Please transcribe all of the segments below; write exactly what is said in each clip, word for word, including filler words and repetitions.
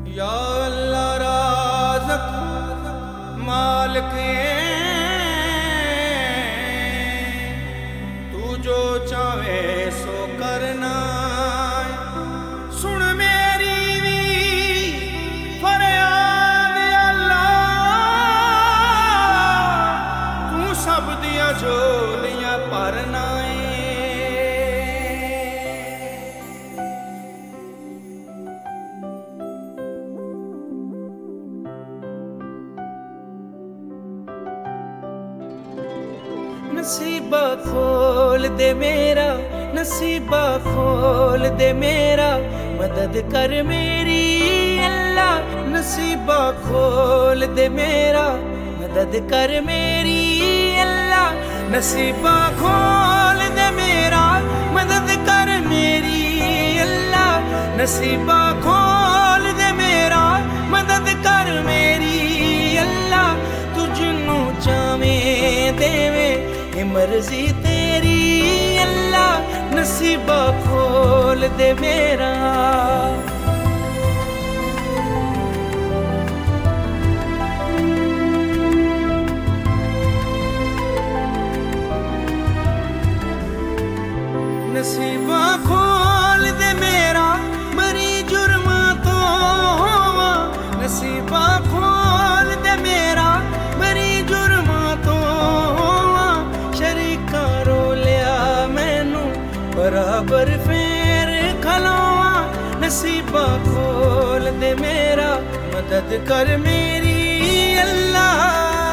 या अल्लाह राज़क़ मालिक तू जो चाहे सो करना। सुन मेरी भी फरियाद अल्लाह, तू सब दिया झोलियां भरना। नसीबा खोल दे मेरा, नसीबा खोल दे मेरा, मदद कर मेरी अल्लाह। नसीबा खोल दे मेरा, मदद कर मेरी अल्लाह। नसीबा खोल दे मेरा, मदद कर मेरी अल्लाह। नसीबा खोल दे मेरा, मदद कर मेरी अल्लाह। तू जिन्नू चावें देवे मर्जी तेरी अल्लाह। नसीबा खोल दे मेरा। नसीबा खोल दे मेरा, मरी जुर्मा तो होवा। नसीबा खोल दे मेरा, मरी जुर्मा तो होवा। शरीका रो लिया मैनू बराबर फेर खलोवा। नसीबा खोल दे मेरा, मदद कर मेरी अल्लाह।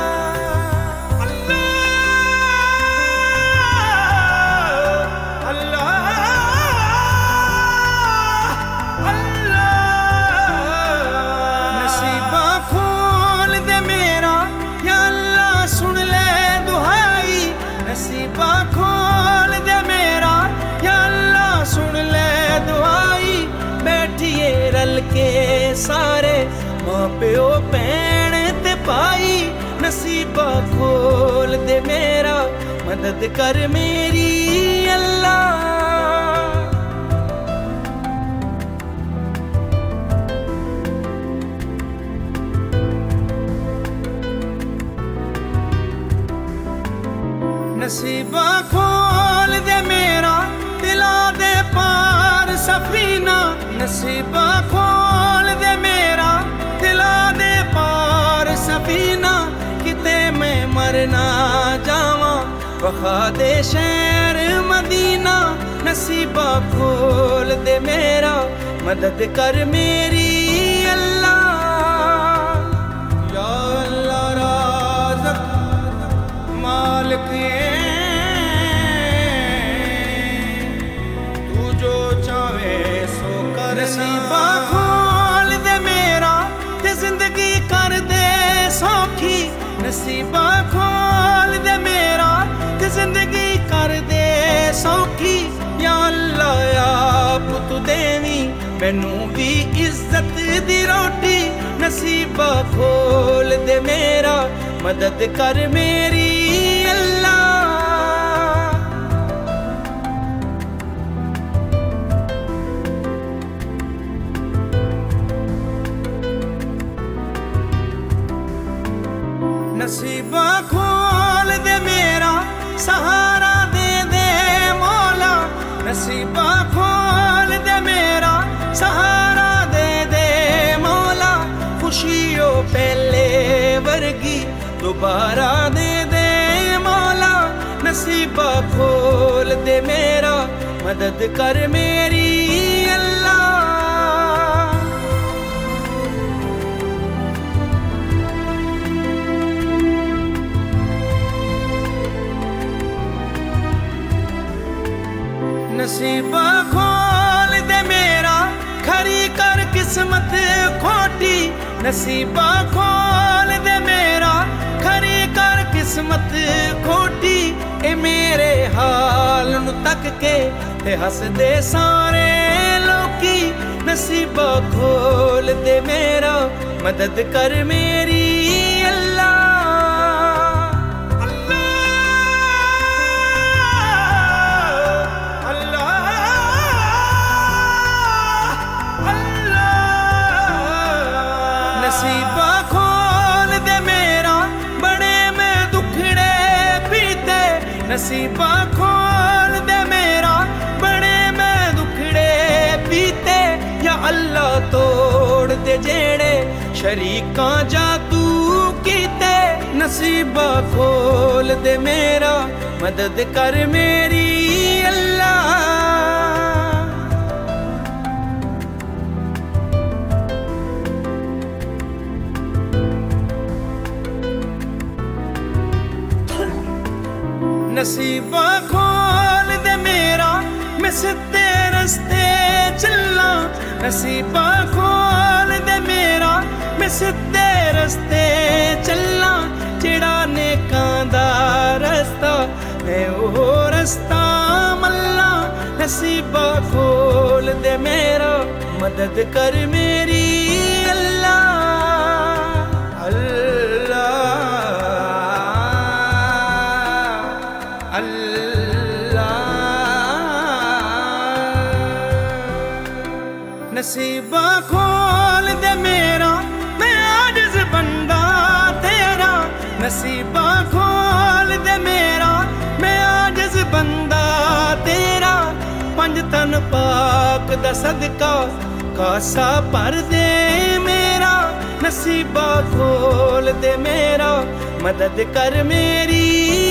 नसीबा खोल दे मेरा या अल्लाह, सुन ले दुआई। बैठिए रल के सारे मां प्यो भैन ते भाई। नसीबा खोल दे मेरा, मदद कर मेरी अल्लाह। नसीबा खोल दे मेरा, दिला दे पार सफीना। नसीबा खोल दे मेरा, दिला दे पार सफीना। किते मैं मर ना जावा, वखा दे शहर मदीना। नसीबा खोल दे मेरा, मदद कर मेरी अल्लाह। या अल्लाह राज़क़ मालिक नसीबा खोल दे मेरा, ते जिंदगी कर दे सौखी। नसीबा खोल दे मेरा, ते जिंदगी कर दे सौखी। या अल्लाह आप तू देवी मैनू भी इज्जत दी रोटी। नसीबा खोल दे मेरा, मदद कर मेरी अल्लाह। नसीबा खोल दे मेरा, सहारा दे दे मौला। नसीबा खोल दे मेरा, सहारा दे दे मौला। खुशियों पहले वर्गी दोबारा दे दे मौला। नसीबा खोल दे मेरा, मदद कर मेरी अल्लाह। नसीबा खोल दे मेरा, खरी कर किस्मत खोटी। नसीबा खोल दे मेरा, खरी कर किस्मत खोटी। ए मेरे हाल नू तक के ते हस दे सारे लोकी। नसीबा खोल दे मेरा, मदद कर मेरी अल्लाह। नसीबा खोल दे मेरा, बड़े मैं दुखड़े पीते। नसीबा खोल दे मेरा, बड़े मैं दुखड़े पीते। या अल्लाह तोड़ दे जेड़े शरीकां जादू कीते। नसीबा खोल दे मेरा, मदद कर मेरी अल्लाह। नसीबा खोल दे मेरा, मैं सिद्धे रस्ते चलना। नसीबा खोल दे मेरा, मैं सिद्धे रस्ते चलना। जेड़ा नेकां दा रस्ता, मैं ओ रस्ता मल्ला। नसीबा खोल दे मेरा, मदद कर मेरी अल्लाह। नसीबा खोल दे मेरा, मैं आजिज़ बंदा तेरा। नसीबा खोल दे मेरा, मैं आजिज़ बंदा तेरा। पंज तन पाक दा सदका, कासा भर दे मेरा। नसीबा खोल दे मेरा, मदद कर मेरी